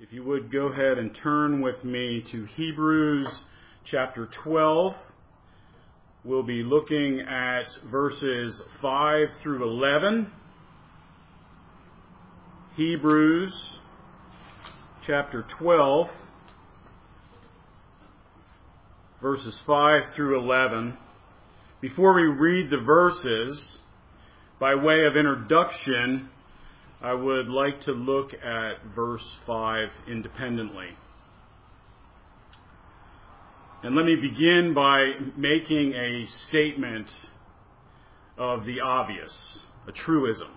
If you would go ahead and turn with me to Hebrews chapter 12. We'll be looking at verses 5 through 11. Hebrews chapter 12, verses 5 through 11. Before we read the verses, by way of introduction, I would like to look at verse 5 independently. And let me begin by making a statement of the obvious, a truism.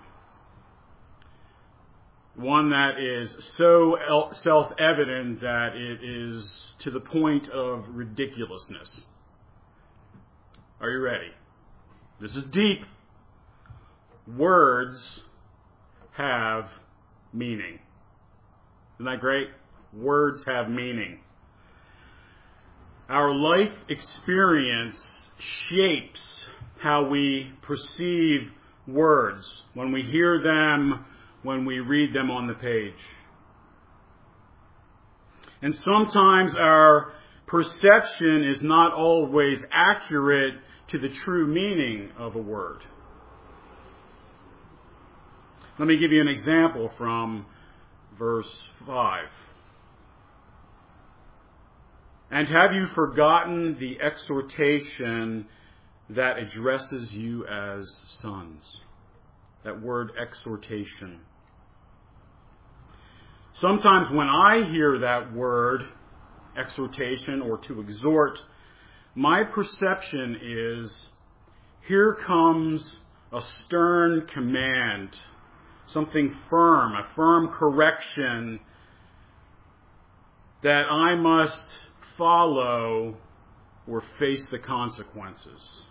One that is so self-evident that it is to the point of ridiculousness. Are you ready? This is deep. Words have meaning. Isn't that great? Words have meaning. Our life experience shapes how we perceive words when we hear them, when we read them on the page. And sometimes our perception is not always accurate to the true meaning of a word. Let me give you an example from verse 5. And have you forgotten the exhortation that addresses you as sons? That word exhortation. Sometimes when I hear that word, exhortation or to exhort, my perception is, here comes a stern command, something firm, a firm correction that I must follow or face the consequences.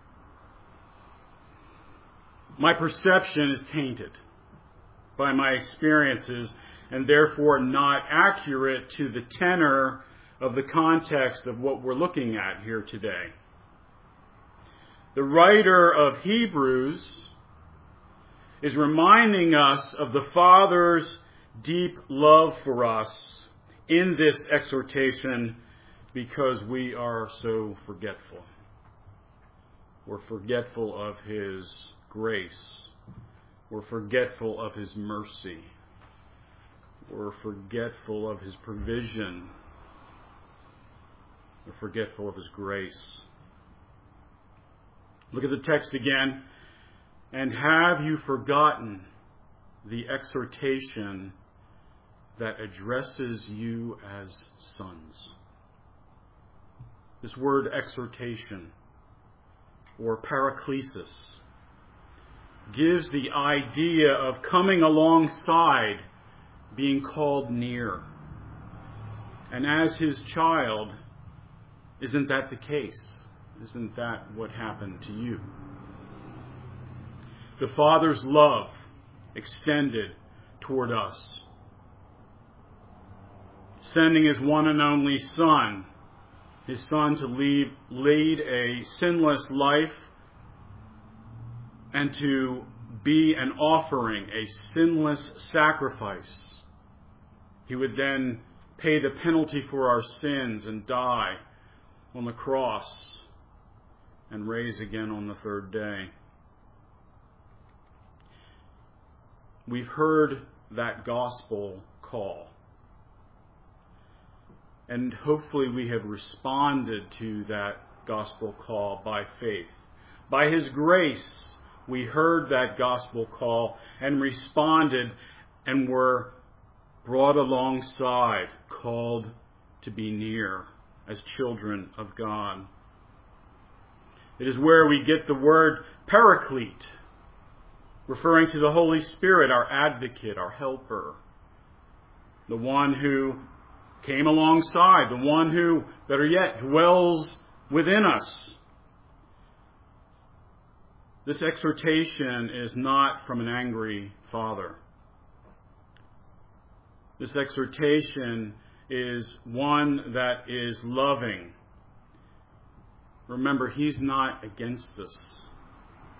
My perception is tainted by my experiences and therefore not accurate to the tenor of the context of what we're looking at here today. The writer of Hebrews is reminding us of the Father's deep love for us in this exhortation because we are so forgetful. We're forgetful of His grace. We're forgetful of His mercy. We're forgetful of His provision. We're forgetful of His grace. Look at the text again. And have you forgotten the exhortation that addresses you as sons? This word exhortation, or paraklesis, gives the idea of coming alongside, being called near. And as His child, isn't that the case? Isn't that what happened to you? The Father's love extended toward us, sending His one and only Son, His Son to lead a sinless life and to be an offering, a sinless sacrifice. He would then pay the penalty for our sins and die on the cross and rise again on the third day. We've heard that gospel call. And hopefully we have responded to that gospel call by faith. By His grace, we heard that gospel call and responded and were brought alongside, called to be near as children of God. It is where we get the word paraclete, referring to the Holy Spirit, our advocate, our helper, the one who came alongside, the one who, better yet, dwells within us. This exhortation is not from an angry Father. This exhortation is one that is loving. Remember, He's not against us.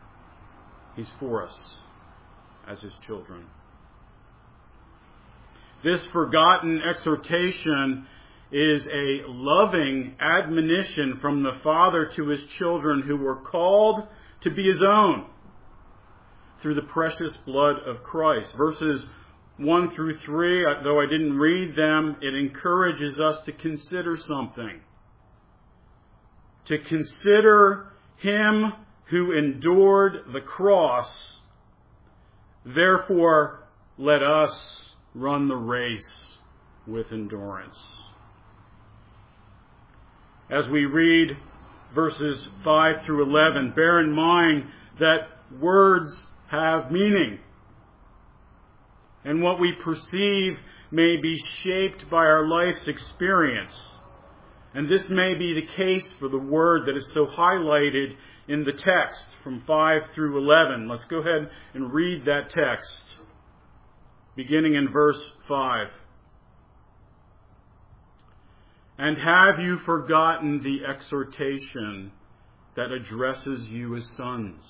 He's for us as His children. This forgotten exhortation is a loving admonition from the Father to His children who were called to be His own through the precious blood of Christ. Verses 1 through 3, though I didn't read them, it encourages us to consider something. To consider Him who endured the cross. Therefore, let us run the race with endurance. As we read verses 5 through 11, bear in mind that words have meaning. And what we perceive may be shaped by our life's experience. And this may be the case for the word that is so highlighted in the text from 5 through 11. Let's go ahead and read that text, beginning in verse 5. And have you forgotten the exhortation that addresses you as sons?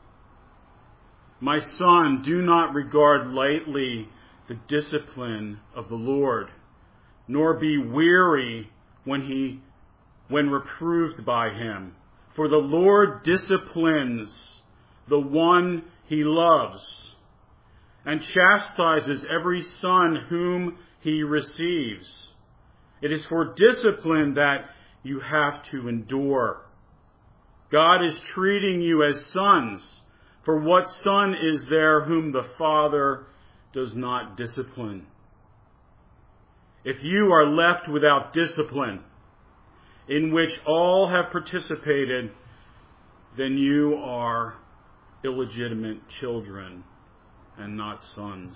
My son, do not regard lightly the discipline of the Lord, nor be weary when reproved by Him. For the Lord disciplines the one He loves, and chastises every son whom He receives. It is for discipline that you have to endure. God is treating you as sons. For what son is there whom the Father does not discipline? If you are left without discipline, in which all have participated, then you are illegitimate children and not sons.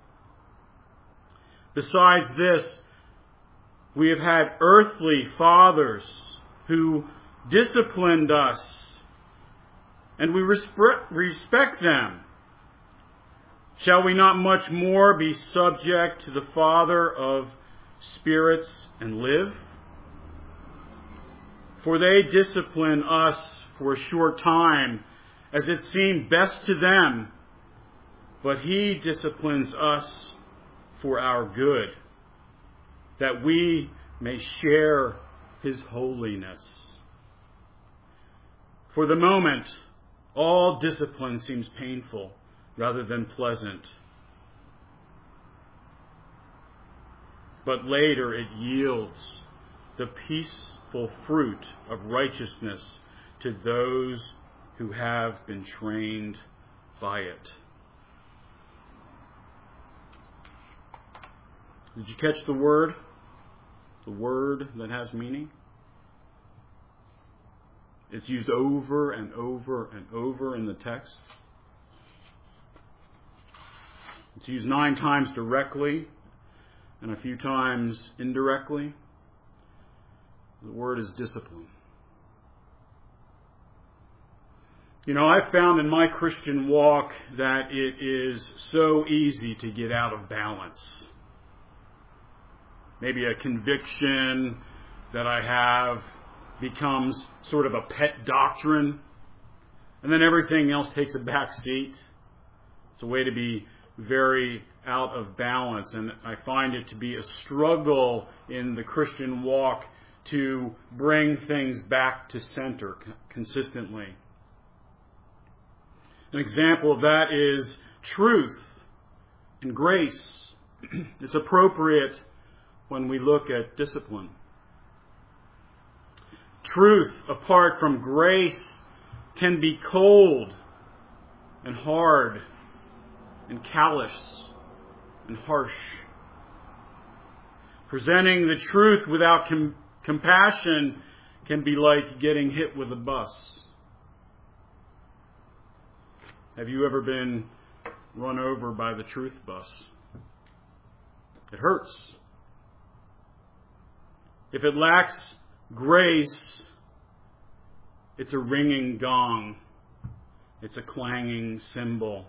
Besides this, we have had earthly fathers who disciplined us, and we respect them. Shall we not much more be subject to the Father of spirits and live? For they discipline us for a short time, as it seemed best to them, but He disciplines us for our good, that we may share His holiness. For the moment, all discipline seems painful rather than pleasant. But later it yields the peaceful fruit of righteousness to those who have been trained by it. Did you catch the word? The word that has meaning? It's used over and over and over in the text. It's used 9 times directly and a few times indirectly. The word is discipline. You know, I've found in my Christian walk that it is so easy to get out of balance. Maybe a conviction that I have becomes sort of a pet doctrine, and then everything else takes a back seat. It's a way to be very out of balance, and I find it to be a struggle in the Christian walk to bring things back to center consistently. An example of that is truth and grace. It's appropriate when we look at discipline. Truth apart from grace can be cold and hard and callous and harsh. Presenting the truth without compassion can be like getting hit with a bus. Have you ever been run over by the truth bus? It hurts. If it lacks grace, it's a ringing gong. It's a clanging cymbal.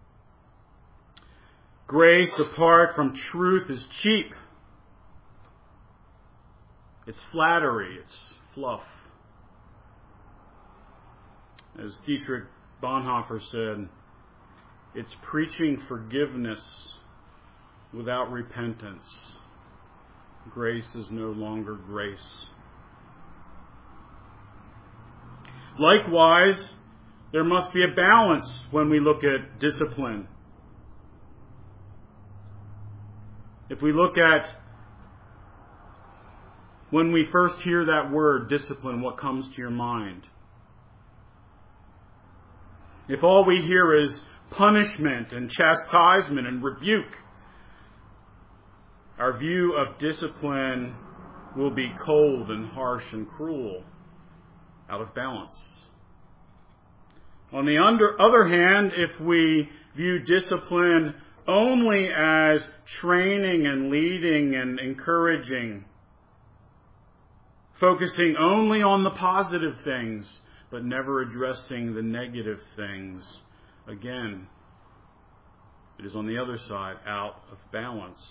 Grace apart from truth is cheap. It's flattery. It's fluff. As Dietrich Bonhoeffer said, it's preaching forgiveness without repentance, grace is no longer grace. Likewise, there must be a balance when we look at discipline. If we look at, when we first hear that word, discipline, what comes to your mind? If all we hear is punishment and chastisement and rebuke, our view of discipline will be cold and harsh and cruel, out of balance. On the other hand, if we view discipline only as training and leading and encouraging, focusing only on the positive things, but never addressing the negative things, again, it is on the other side, out of balance.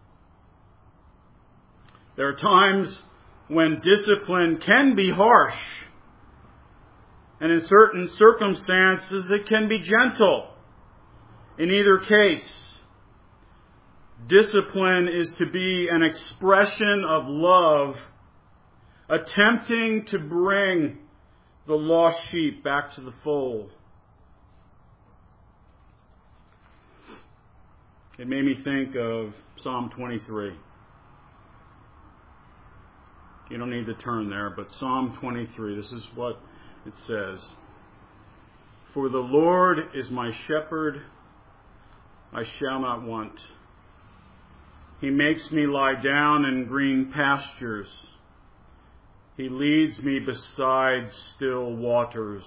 There are times when discipline can be harsh, and in certain circumstances it can be gentle. In either case, discipline is to be an expression of love, attempting to bring the lost sheep back to the fold. It made me think of Psalm 23. You don't need to turn there, but Psalm 23, this is what it says. For the Lord is my shepherd, I shall not want. He makes me lie down in green pastures. He leads me beside still waters.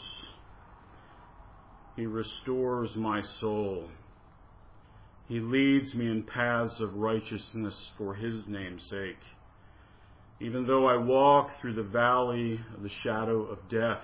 He restores my soul. He leads me in paths of righteousness for His name's sake. Even though I walk through the valley of the shadow of death,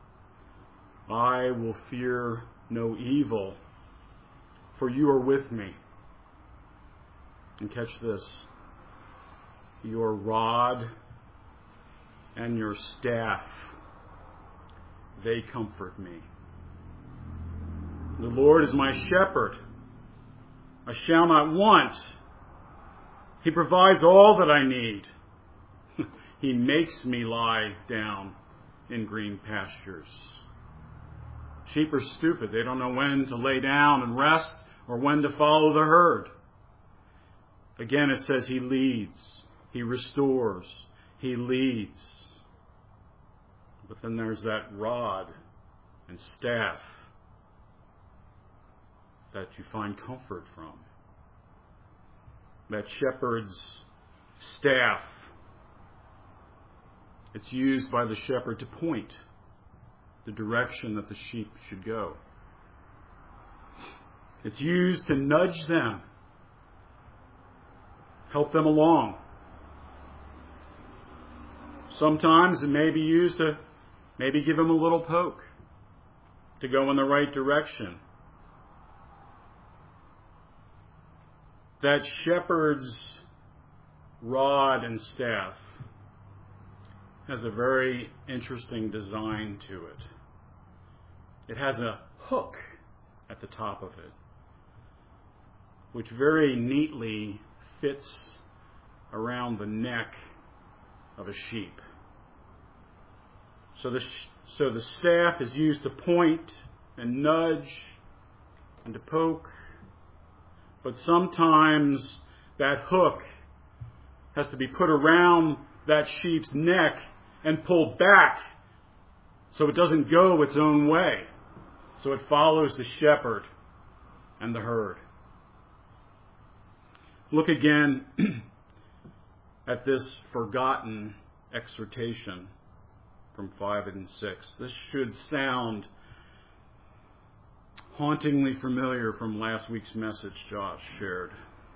I will fear no evil, for you are with me. And catch this, your rod and your staff, they comfort me. The Lord is my shepherd. I shall not want. He provides all that I need. He makes me lie down in green pastures. Sheep are stupid. They don't know when to lay down and rest or when to follow the herd. Again, it says He leads, He restores, He leads. But then there's that rod and staff that you find comfort from. That shepherd's staff, it's used by the shepherd to point the direction that the sheep should go. It's used to nudge them, help them along. Sometimes it may be used to maybe give them a little poke to go in the right direction. That shepherd's rod and staff has a very interesting design to it. It has a hook at the top of it, which very neatly fits around the neck of a sheep. So the staff is used to point and nudge and to poke, but sometimes that hook has to be put around that sheep's neck and pulled back so it doesn't go its own way, so it follows the shepherd and the herd. Look again at this forgotten exhortation from 5 and 6. This should sound hauntingly familiar from last week's message Josh shared.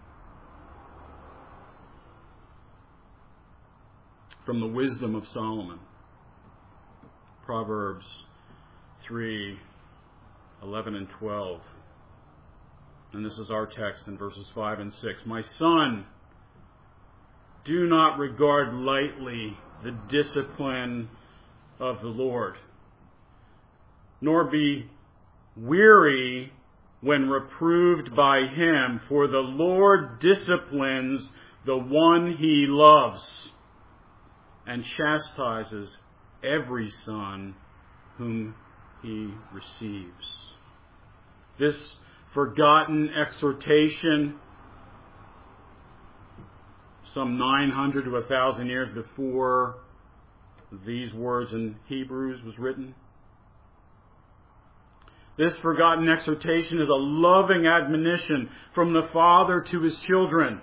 From the Wisdom of Solomon, Proverbs 3, 11 and 12. And this is our text in verses 5 and 6. My son, do not regard lightly the discipline of the Lord, nor be weary when reproved by him, for the Lord disciplines the one he loves and chastises every son whom he receives. This forgotten exhortation, some 900 to 1,000 years before these words in Hebrews was written. This forgotten exhortation is a loving admonition from the Father to his children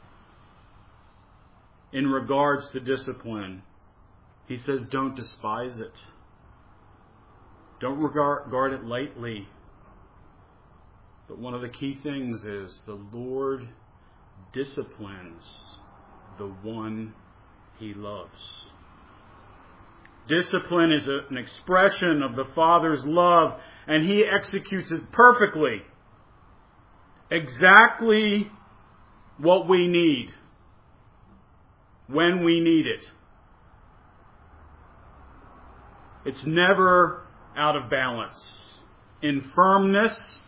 in regards to discipline. He says, don't despise it. Don't regard it lightly. But one of the key things is the Lord disciplines the one he loves. Discipline is an expression of the Father's love, and he executes it perfectly. Exactly what we need, when we need it. It's never out of balance, in firmness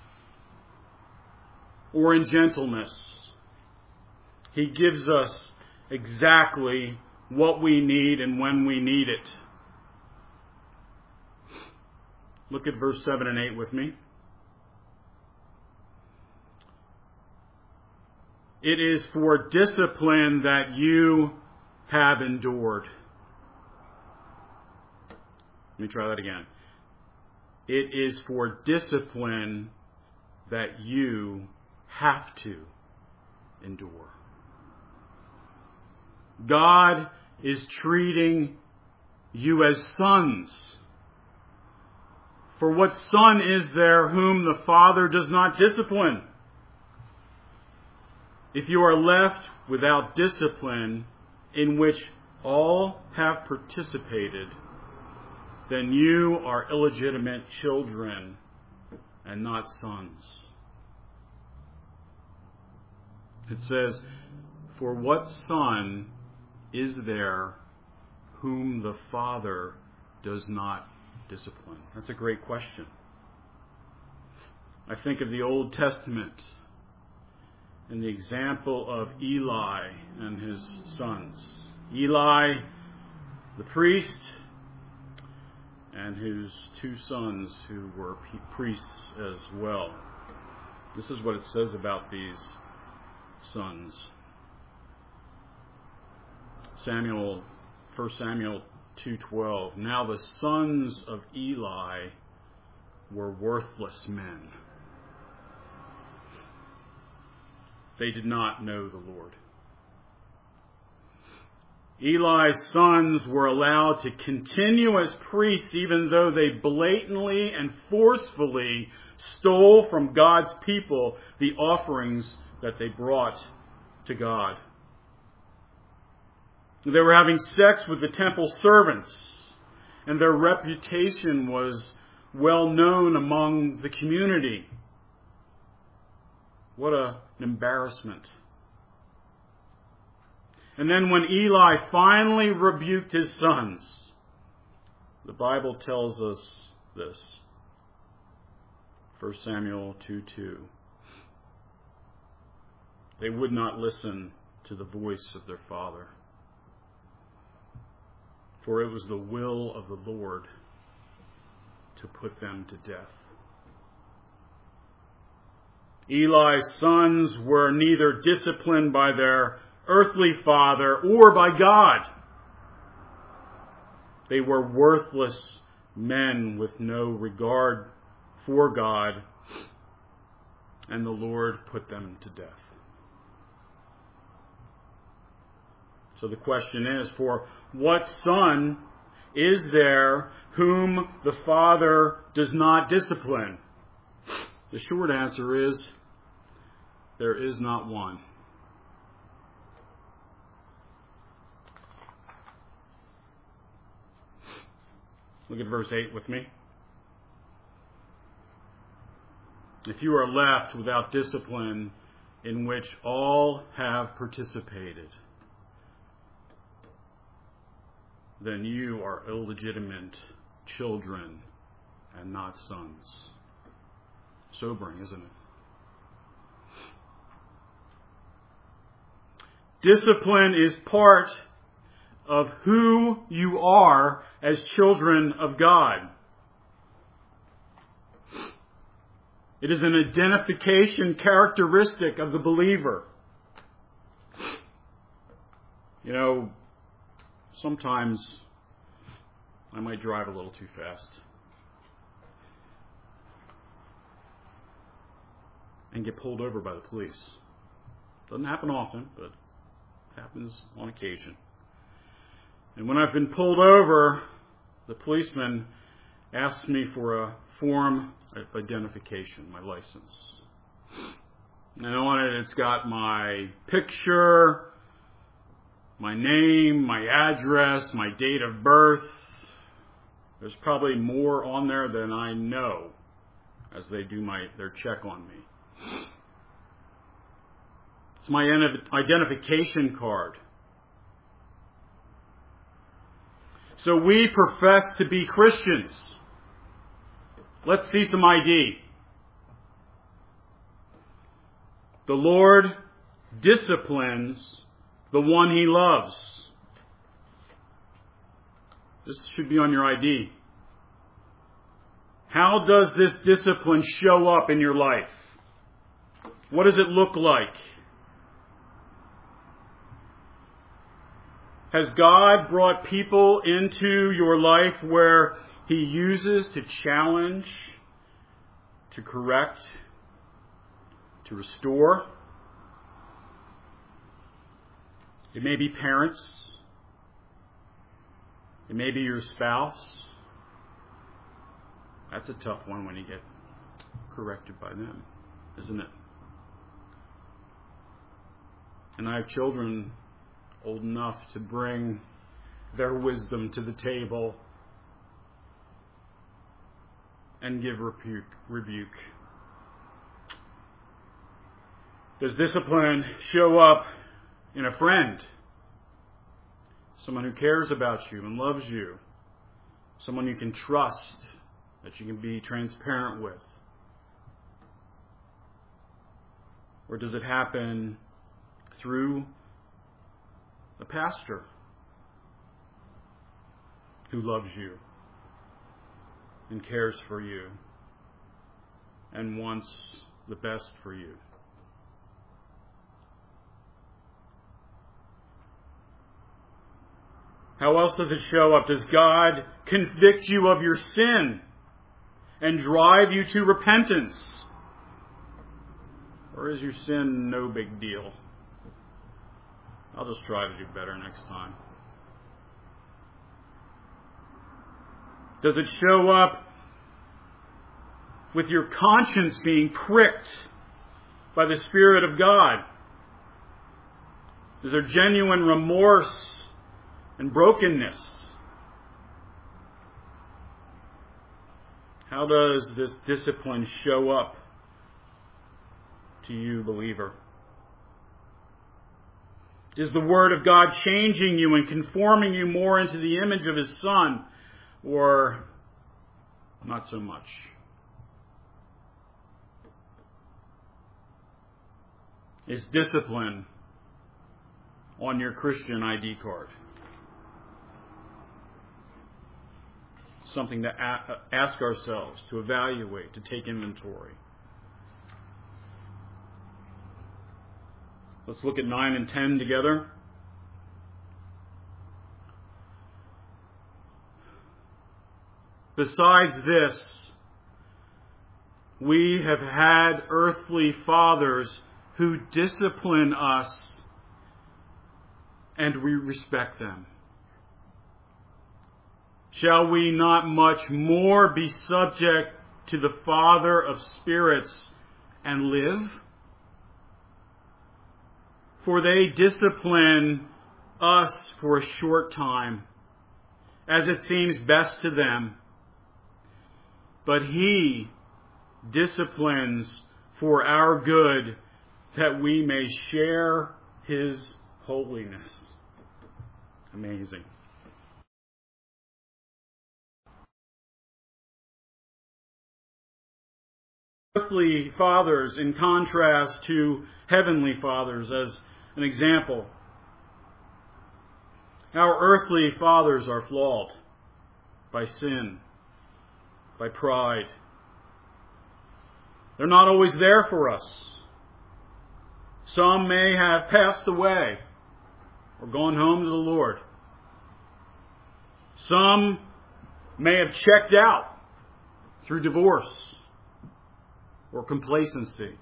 or in gentleness. He gives us exactly what we need and when we need it. Look at verse 7 and 8 with me. It is for discipline that you have endured. Let me try that again. It is for discipline that you have to endure. God is treating you as sons. For what son is there whom the Father does not discipline? If you are left without discipline in which all have participated, then you are illegitimate children and not sons. It says, for what son is there whom the Father does not discipline? That's a great question. I think of the Old Testament and the example of Eli and his sons. Eli, the priest, and his two sons who were priests as well. This is what it says about these sons. 1 Samuel 2:12. Now the sons of Eli were worthless men. They did not know the Lord. Eli's sons were allowed to continue as priests even though they blatantly and forcefully stole from God's people the offerings that they brought to God. They were having sex with the temple servants, and their reputation was well known among the community. What an embarrassment. And then when Eli finally rebuked his sons, the Bible tells us this. 1 Samuel 2:2. They would not listen to the voice of their father, for it was the will of the Lord to put them to death. Eli's sons were neither disciplined by their earthly father or by God. They were worthless men with no regard for God, and the Lord put them to death. So the question is, for what son is there whom the Father does not discipline? The short answer is, there is not one. Look at verse 8 with me. If you are left without discipline in which all have participated, then you are illegitimate children and not sons. Sobering, isn't it? Discipline is part of who you are as children of God. It is an identification characteristic of the believer. You know, sometimes I might drive a little too fast. And get pulled over by the police. Doesn't happen often, but happens on occasion. And when I've been pulled over, the policeman asks me for a form of identification, my license. And on it, it's got my picture, my name, my address, my date of birth. There's probably more on there than I know as they do their check on me. It's my identification card. So we profess to be Christians. Let's see some ID. The Lord disciplines the one He loves. This should be on your ID. How does this discipline show up in your life? What does it look like? Has God brought people into your life where He uses to challenge, to correct, to restore? It may be parents. It may be your spouse. That's a tough one when you get corrected by them, isn't it? And I have children old enough to bring their wisdom to the table and give rebuke. Does discipline show up in a friend? Someone who cares about you and loves you. Someone you can trust, that you can be transparent with. Or does it happen through a pastor who loves you and cares for you and wants the best for you? How else does it show up? Does God convict you of your sin and drive you to repentance? Or is your sin no big deal? I'll just try to do better next time. Does it show up with your conscience being pricked by the Spirit of God? Is there genuine remorse and brokenness? How does this discipline show up to you, believer? Is the Word of God changing you and conforming you more into the image of His Son, or not so much? Is discipline on your Christian ID card? Something to ask ourselves, to evaluate, to take inventory. Let's look at 9 and 10 together. Besides this, we have had earthly fathers who discipline us, and we respect them. Shall we not much more be subject to the Father of spirits and live? For they discipline us for a short time, as it seems best to them. But He disciplines for our good, that we may share His holiness. Amazing. Earthly fathers in contrast to heavenly fathers as an example. Our earthly fathers are flawed by sin, by pride. They're not always there for us. Some may have passed away or gone home to the Lord. Some may have checked out through divorce or complacency.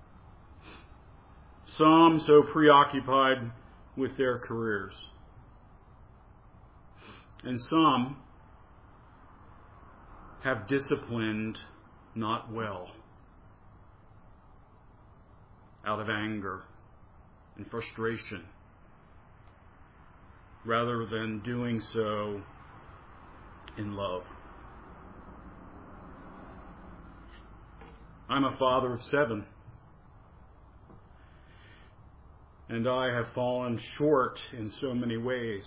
Some so preoccupied with their careers. And some have disciplined not well, out of anger and frustration, rather than doing so in love. I'm a father of 7, and I have fallen short in so many ways.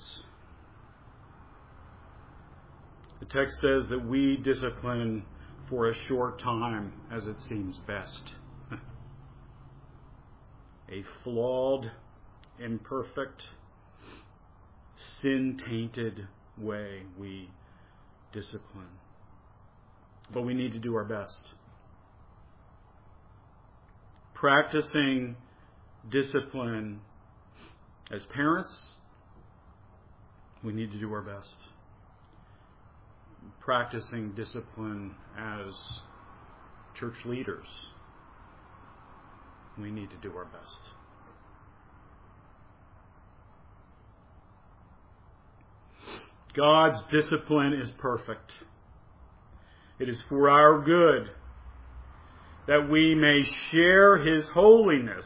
The text says that we discipline for a short time as it seems best. A flawed, imperfect, sin-tainted way we discipline. But we need to do our best. Practicing discipline as parents, we need to do our best. Practicing discipline as church leaders, we need to do our best. God's discipline is perfect. It is for our good, that we may share His holiness.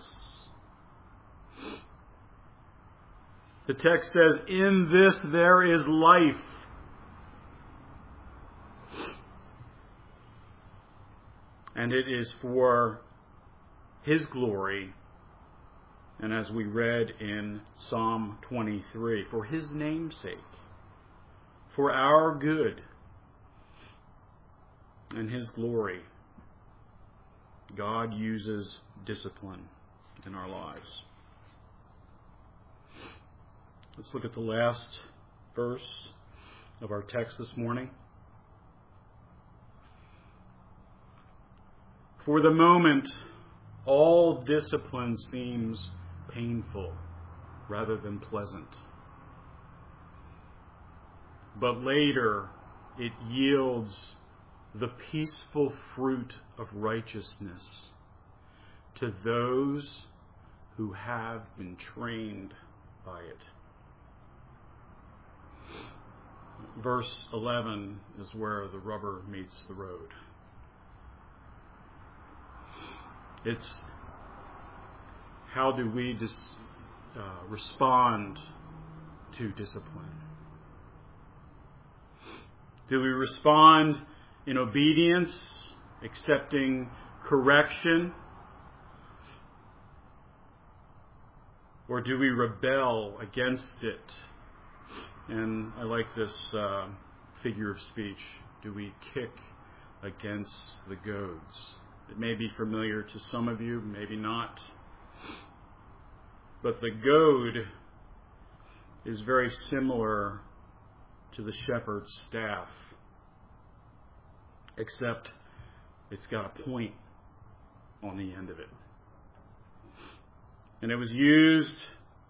The text says, in this there is life. And it is for His glory, and as we read in Psalm 23, for His name's sake, for our good and His glory, God uses discipline in our lives. Let's look at the last verse of our text this morning. For the moment, all discipline seems painful rather than pleasant. But later, it yields the peaceful fruit of righteousness to those who have been trained by it. Verse 11 is where the rubber meets the road. It's how do we respond to discipline? Do we respond in obedience, accepting correction? Or do we rebel against it? And I like this figure of speech. Do we kick against the goads? It may be familiar to some of you, maybe not. But the goad is very similar to the shepherd's staff, except it's got a point on the end of it. And it was used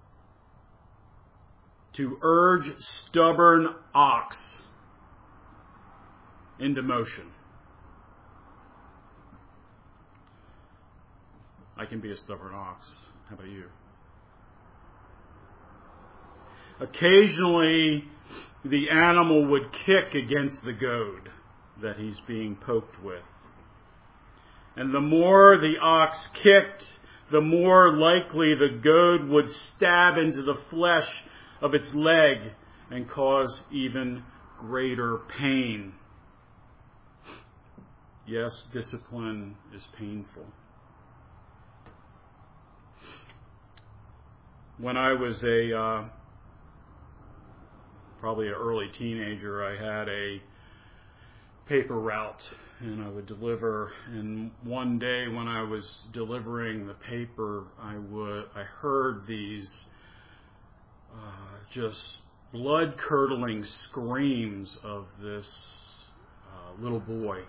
to urge stubborn ox into motion. I can be a stubborn ox. How about you? Occasionally, the animal would kick against the goad that he's being poked with. And the more the ox kicked, the more likely the goad would stab into the flesh of its leg and cause even greater pain. Yes, discipline is painful. When I was probably an early teenager, I had a paper route and I would deliver. And one day when I was delivering the paper, I heard these just blood-curdling screams of this little boy.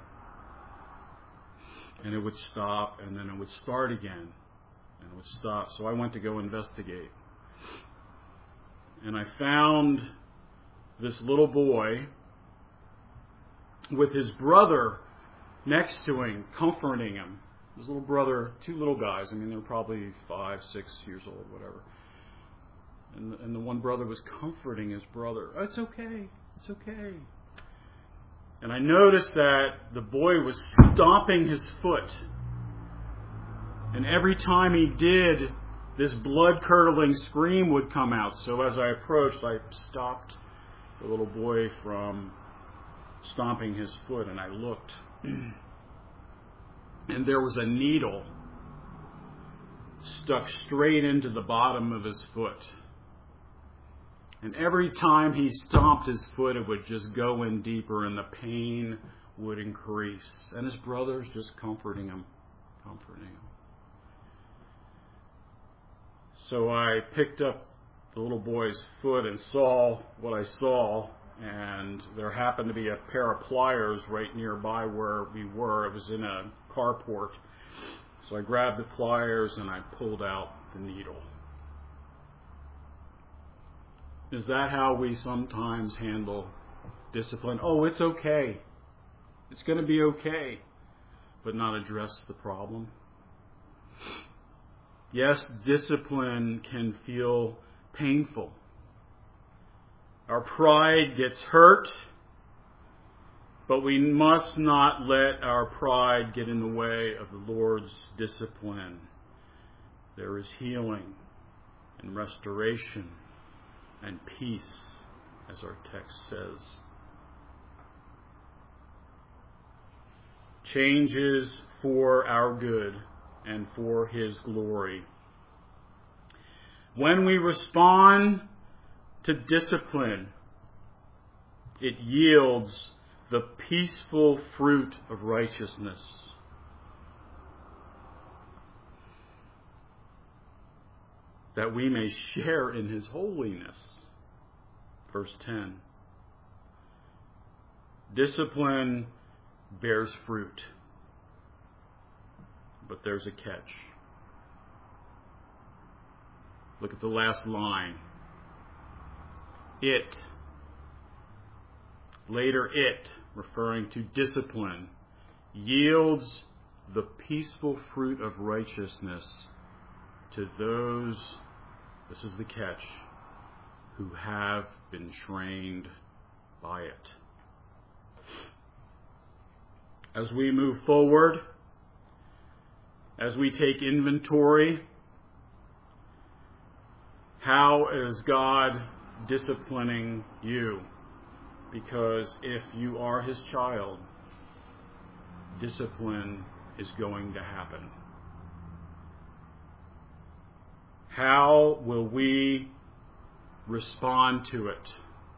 And it would stop, and then it would start again, and it would stop. So I went to go investigate. And I found this little boy with his brother next to him, comforting him. His little brother, two little guys. I mean, they were probably 5, 6 years old, whatever. And the one brother was comforting his brother. Oh, it's okay. It's okay. And I noticed that the boy was stomping his foot. And every time he did, this blood-curdling scream would come out. So as I approached, I stopped the little boy from stomping his foot, and I looked. And there was a needle stuck straight into the bottom of his foot. And every time he stomped his foot, it would just go in deeper, and the pain would increase. And his brother's just comforting him. So I picked up the little boy's foot and saw what I saw, and there happened to be a pair of pliers right nearby where we were. It was in a carport. So I grabbed the pliers and I pulled out the needle. Is that how we sometimes handle discipline? Oh, it's okay. It's going to be okay. But not address the problem. Yes, discipline can feel painful. Our pride gets hurt, but we must not let our pride get in the way of the Lord's discipline. There is healing and restoration and peace, as our text says. Changes for our good and for His glory. When we respond to discipline, it yields the peaceful fruit of righteousness. That we may share in His holiness. Verse 10. Discipline bears fruit. But there's a catch. Look at the last line. Later it, referring to discipline, yields the peaceful fruit of righteousness to those, this is the catch, who have been trained by it. As we move forward, as we take inventory, how is God disciplining you? Because if you are His child, discipline is going to happen. How will we respond to it?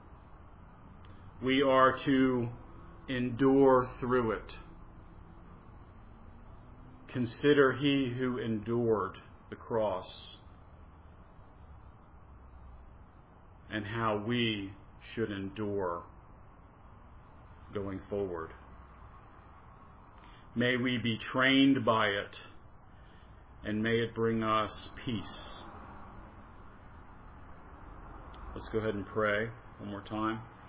We are to endure through it. Consider He who endured the cross and how we should endure going forward. May we be trained by it, and may it bring us peace. Let's go ahead and pray one more time.